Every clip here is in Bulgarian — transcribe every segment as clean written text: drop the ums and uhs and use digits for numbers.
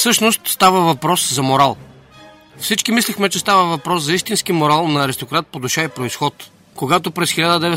Всъщност става въпрос за морал. Всички мислихме, че става въпрос за истински морал на аристократ по душа и произход. Когато през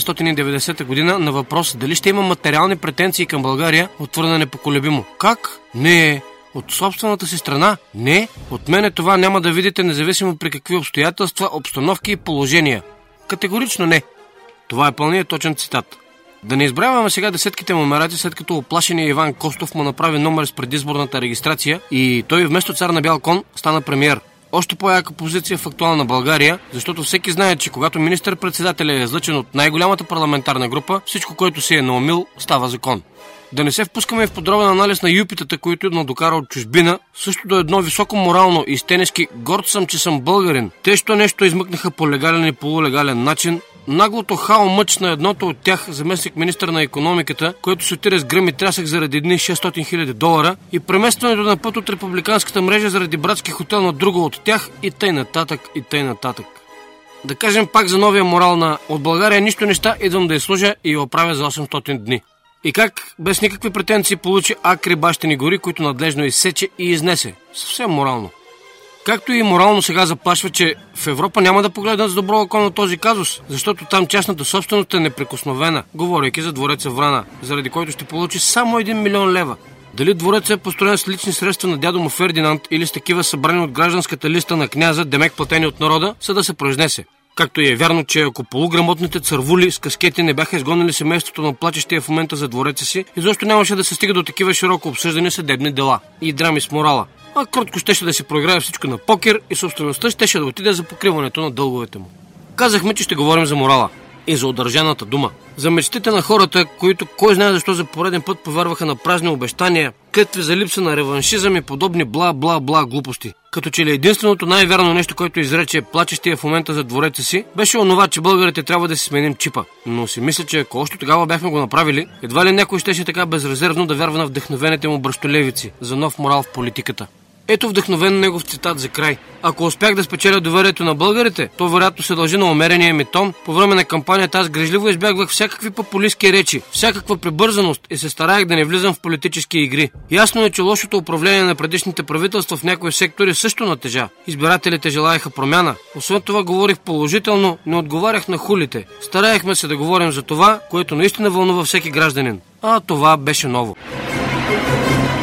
1990 година на въпрос дали ще има материални претенции към България, отвърна непоколебимо. Как? Не. От собствената си страна? Не. От мене това няма да видите, независимо при какви обстоятелства, обстановки и положения. Категорично не. Това е пълният точен цитат. Да не избравяме сега десетките номерати, след като оплашения Иван Костов му направи номер с предизборната регистрация и той вместо цар на бял кон стана премиер. Още по-яка позиция в актуална България, защото всеки знае, че когато министър-председателят е излъчен от най-голямата парламентарна група, всичко, което се е наумил, става закон. Да не се впускаме в подробен анализ на юпитата, които надокара от чужбина, също до едно високо морално и стенески горд съм, че съм българин. Те що нещо измъкнаха по легален и полулегален начин. Наглото хао мъч на едното от тях, заместник министър на икономиката, който се отиде с гръм и трясък заради едни $600 000 и преместването на път от републиканската мрежа заради братски хотел на друго от тях и тъй нататък, и тъй нататък. Да кажем пак за новия морал на "От България нищо неща, идвам да изслужа и я оправя за 800 дни". И как без никакви претенции получи акри бащини гори, които надлежно изсече и изнесе. Съвсем морално. Както и морално сега заплашва, че в Европа няма да погледнат с добро око на този казус, защото там частната собственост е неприкосновена, говорейки за двореца Врана, заради който ще получи само 1 милион лева. Дали дворецът е построен с лични средства на дядо му Фердинанд или с такива събрани от гражданската листа на княза, демек платени от народа, са да се произнесе. Както и е вярно, че ако полуграмотните цървули с каскети не бяха изгонили семейството на плачещия в момента за двореца си, изобщо нямаше да се стига до такива широко обсъждани съдебни дела и драми с морала. А кротко щеше да си проиграе всичко на покер и собствеността щеше да отиде за покриването на дълговете му. Казахме, че ще говорим за морала и за удържаната дума. За мечтите на хората, които кой знае защо за пореден път повярваха на празни обещания, клетви за липса на реваншизъм и подобни бла-бла-бла глупости. Като че ли единственото най-вярно нещо, което изрече плачещия в момента за двореца си, беше онова, че българите трябва да си сменим чипа. Но си мисля, че ако още тогава бяхме го направили, едва ли някой щеше така безрезервно да вярва на вдъхновените му бръщолевици за нов морал в политиката. Ето вдъхновен негов цитат за край. Ако успях да спечеля доверието на българите, то вероятно се дължи на умерения ми тон. По време на кампанията аз грижливо избягвах всякакви популистки речи, всякаква прибързаност и се стараях да не влизам в политически игри. Ясно е, че лошото управление на предишните правителства в някои сектори също натежа. Избирателите желаяха промяна. Освен това говорих положително, не отговарях на хулите. Стараехме се да говорим за това, което наистина вълнува всеки гражданин. А това беше ново.